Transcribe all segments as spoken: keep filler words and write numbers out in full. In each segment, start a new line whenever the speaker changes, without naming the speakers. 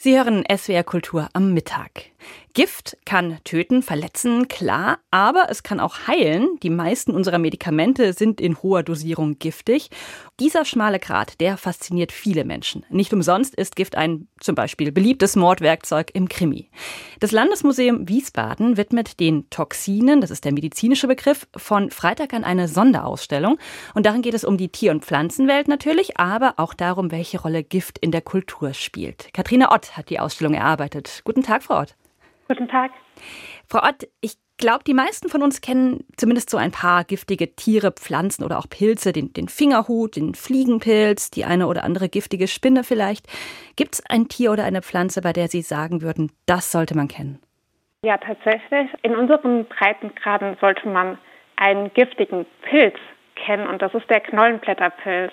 Sie hören S W R Kultur am Mittag. Gift kann töten, verletzen, klar, aber es kann auch heilen. Die meisten unserer Medikamente sind in hoher Dosierung giftig. Dieser schmale Grat, der fasziniert viele Menschen. Nicht umsonst ist Gift ein zum Beispiel beliebtes Mordwerkzeug im Krimi. Das Landesmuseum Wiesbaden widmet den Toxinen, das ist der medizinische Begriff, von Freitag an eine Sonderausstellung. Und darin geht es um die Tier- und Pflanzenwelt natürlich, aber auch darum, welche Rolle Gift in der Kultur spielt. Katharina Ott hat die Ausstellung erarbeitet. Guten Tag, Frau Ott.
Guten Tag.
Frau Ott, ich glaube, die meisten von uns kennen zumindest so ein paar giftige Tiere, Pflanzen oder auch Pilze, den, den Fingerhut, den Fliegenpilz, die eine oder andere giftige Spinne vielleicht. Gibt es ein Tier oder eine Pflanze, bei der Sie sagen würden, das sollte man kennen?
Ja, tatsächlich. In unseren Breitengraden sollte man einen giftigen Pilz kennen und das ist der Knollenblätterpilz.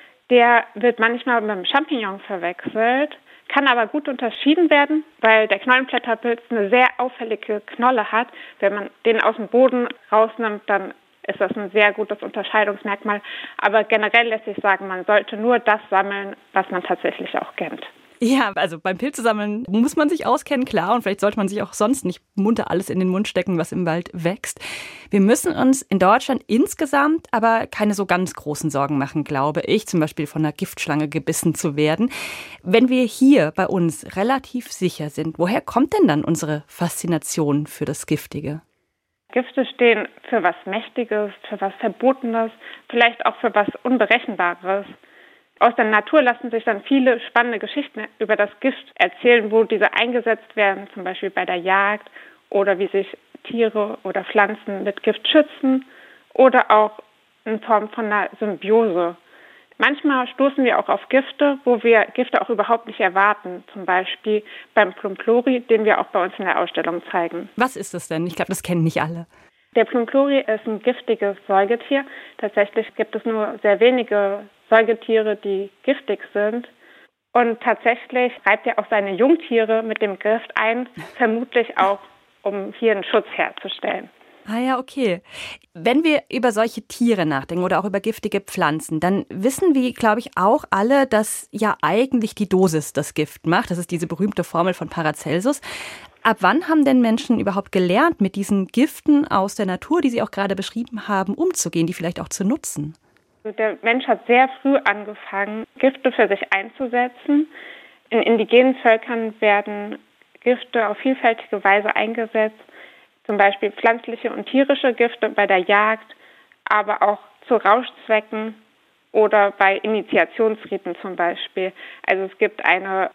Der wird manchmal mit dem Champignon verwechselt, kann aber gut unterschieden werden, weil der Knollenblätterpilz eine sehr auffällige Knolle hat. Wenn man den aus dem Boden rausnimmt, dann ist das ein sehr gutes Unterscheidungsmerkmal. Aber generell lässt sich sagen, man sollte nur das sammeln, was man tatsächlich auch kennt.
Ja, also beim Pilzesammeln muss man sich auskennen, klar. Und vielleicht sollte man sich auch sonst nicht munter alles in den Mund stecken, was im Wald wächst. Wir müssen uns in Deutschland insgesamt aber keine so ganz großen Sorgen machen, glaube ich, zum Beispiel von einer Giftschlange gebissen zu werden. Wenn wir hier bei uns relativ sicher sind, woher kommt denn dann unsere Faszination für das Giftige?
Gifte stehen für was Mächtiges, für was Verbotenes, vielleicht auch für was Unberechenbares. Aus der Natur lassen sich dann viele spannende Geschichten über das Gift erzählen, wo diese eingesetzt werden, zum Beispiel bei der Jagd oder wie sich Tiere oder Pflanzen mit Gift schützen oder auch in Form von einer Symbiose. Manchmal stoßen wir auch auf Gifte, wo wir Gifte auch überhaupt nicht erwarten, zum Beispiel beim Plumphlori, den wir auch bei uns in der Ausstellung zeigen.
Was ist das denn? Ich glaube, das kennen nicht alle.
Der Plumphlori ist ein giftiges Säugetier. Tatsächlich gibt es nur sehr wenige Säugetiere, die giftig sind. Und tatsächlich reibt er auch seine Jungtiere mit dem Gift ein, vermutlich auch, um hier einen Schutz herzustellen.
Ah ja, okay. Wenn wir über solche Tiere nachdenken oder auch über giftige Pflanzen, dann wissen wir, glaube ich, auch alle, dass ja eigentlich die Dosis das Gift macht. Das ist diese berühmte Formel von Paracelsus. Ab wann haben denn Menschen überhaupt gelernt, mit diesen Giften aus der Natur, die Sie auch gerade beschrieben haben, umzugehen, die vielleicht auch zu nutzen?
Der Mensch hat sehr früh angefangen, Gifte für sich einzusetzen. In indigenen Völkern werden Gifte auf vielfältige Weise eingesetzt, zum Beispiel pflanzliche und tierische Gifte bei der Jagd, aber auch zu Rauschzwecken oder bei Initiationsriten zum Beispiel. Also es gibt eine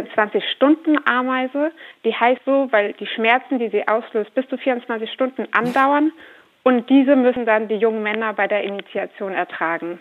vierundzwanzig-Stunden-Ameise, die heißt so, weil die Schmerzen, die sie auslöst, bis zu vierundzwanzig Stunden andauern. Und diese müssen dann die jungen Männer bei der Initiation ertragen.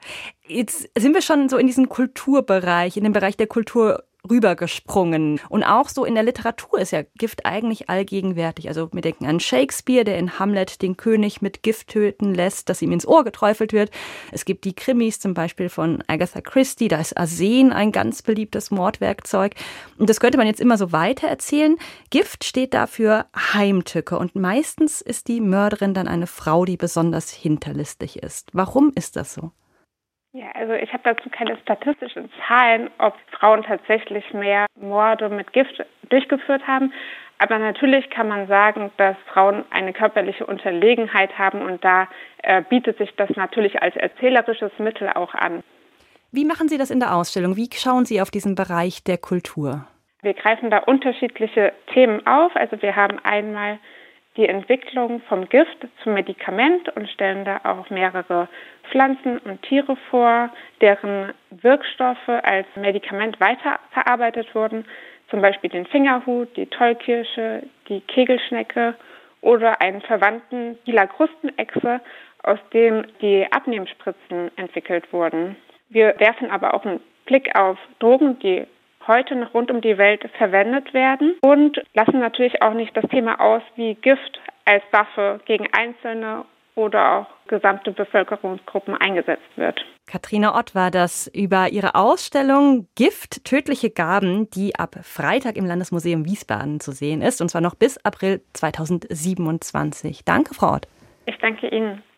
Jetzt sind wir schon so in diesem Kulturbereich, in dem Bereich der Kultur rübergesprungen. Und auch so in der Literatur ist ja Gift eigentlich allgegenwärtig. Also wir denken an Shakespeare, der in Hamlet den König mit Gift töten lässt, das ihm ins Ohr geträufelt wird. Es gibt die Krimis zum Beispiel von Agatha Christie, da ist Arsen ein ganz beliebtes Mordwerkzeug. Und das könnte man jetzt immer so weiter erzählen. Gift steht dafür Heimtücke und meistens ist die Mörderin dann eine Frau, die besonders hinterlistig ist. Warum ist das so?
Ja, also ich habe dazu keine statistischen Zahlen, ob Frauen tatsächlich mehr Morde mit Gift durchgeführt haben. Aber natürlich kann man sagen, dass Frauen eine körperliche Unterlegenheit haben und da äh, bietet sich das natürlich als erzählerisches Mittel auch an.
Wie machen Sie das in der Ausstellung? Wie schauen Sie auf diesen Bereich der Kultur?
Wir greifen da unterschiedliche Themen auf. Also wir haben einmal die Entwicklung vom Gift zum Medikament und stellen da auch mehrere Pflanzen und Tiere vor, deren Wirkstoffe als Medikament weiterverarbeitet wurden, zum Beispiel den Fingerhut, die Tollkirsche, die Kegelschnecke oder einen verwandten lila Krustenechse, aus dem die Abnehmspritzen entwickelt wurden. Wir werfen aber auch einen Blick auf Drogen, die heute noch rund um die Welt verwendet werden und lassen natürlich auch nicht das Thema aus, wie Gift als Waffe gegen Einzelne oder auch gesamte Bevölkerungsgruppen eingesetzt wird.
Katharina Ott war das über ihre Ausstellung Gift, tödliche Gaben, die ab Freitag im Landesmuseum Wiesbaden zu sehen ist, und zwar noch bis April zweitausendsiebenundzwanzig. Danke, Frau Ott.
Ich danke Ihnen.